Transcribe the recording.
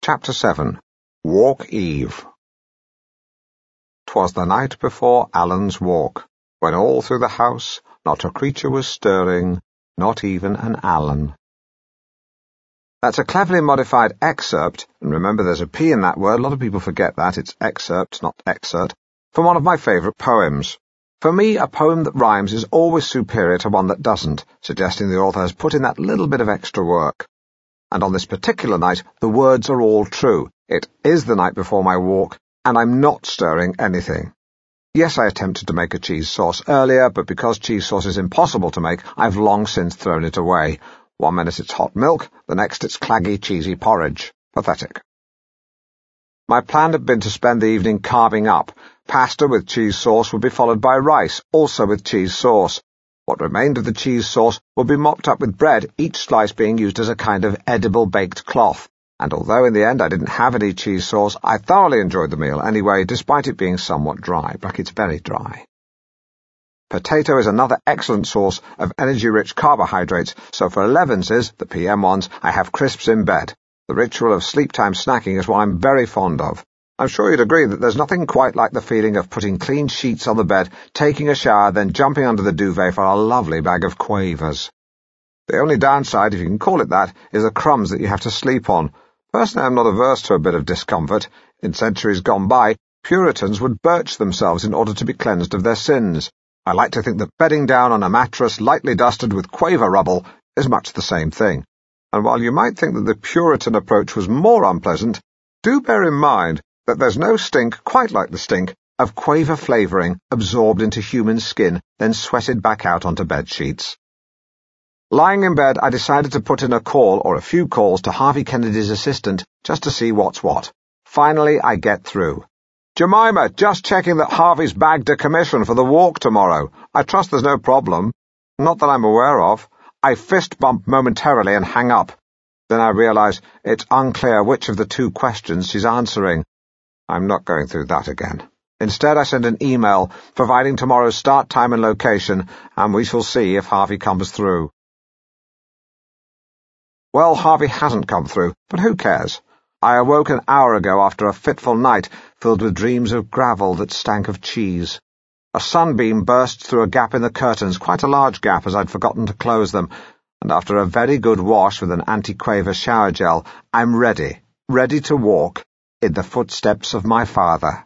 Chapter 7 Walk Eve 'Twas the night before Alan's walk, when all through the house not a creature was stirring, not even an Alan. That's a cleverly modified excerpt, and remember there's a P in that word, a lot of people forget that, it's excerpt, not excerpt, from one of my favourite poems. For me, a poem that rhymes is always superior to one that doesn't, suggesting the author has put in that little bit of extra work. And on this particular night, the words are all true. It is the night before my walk, and I'm not stirring anything. Yes, I attempted to make a cheese sauce earlier, but because cheese sauce is impossible to make, I've long since thrown it away. 1 minute it's hot milk, the next it's claggy, cheesy porridge. Pathetic. My plan had been to spend the evening carving up. Pasta with cheese sauce would be followed by rice, also with cheese sauce. What remained of the cheese sauce would be mopped up with bread, each slice being used as a kind of edible baked cloth. And although in the end I didn't have any cheese sauce, I thoroughly enjoyed the meal anyway, despite it being somewhat dry. Like it's very dry. Potato is another excellent source of energy-rich carbohydrates, so for 11s, the PM ones, I have crisps in bed. The ritual of sleep-time snacking is what I'm very fond of. I'm sure you'd agree that there's nothing quite like the feeling of putting clean sheets on the bed, taking a shower, then jumping under the duvet for a lovely bag of quavers. The only downside, if you can call it that, is the crumbs that you have to sleep on. Personally, I'm not averse to a bit of discomfort. In centuries gone by, Puritans would birch themselves in order to be cleansed of their sins. I like to think that bedding down on a mattress lightly dusted with quaver rubble is much the same thing. And while you might think that the Puritan approach was more unpleasant, do bear in mind that there's no stink quite like the stink of quaver flavouring absorbed into human skin, then sweated back out onto bed sheets. Lying in bed, I decided to put in a call or a few calls to Harvey Kennedy's assistant just to see what's what. Finally, I get through. Jemima, just checking that Harvey's bagged a commission for the walk tomorrow. I trust there's no problem. Not that I'm aware of. I fist bump momentarily and hang up. Then I realise it's unclear which of the two questions she's answering. I'm not going through that again. Instead, I send an email providing tomorrow's start time and location, and we shall see if Harvey comes through. Well, Harvey hasn't come through, but who cares? I awoke an hour ago after a fitful night filled with dreams of gravel that stank of cheese. A sunbeam burst through a gap in the curtains, quite a large gap as I'd forgotten to close them, and after a very good wash with an anti-quaver shower gel, I'm ready to walk in the footsteps of my father.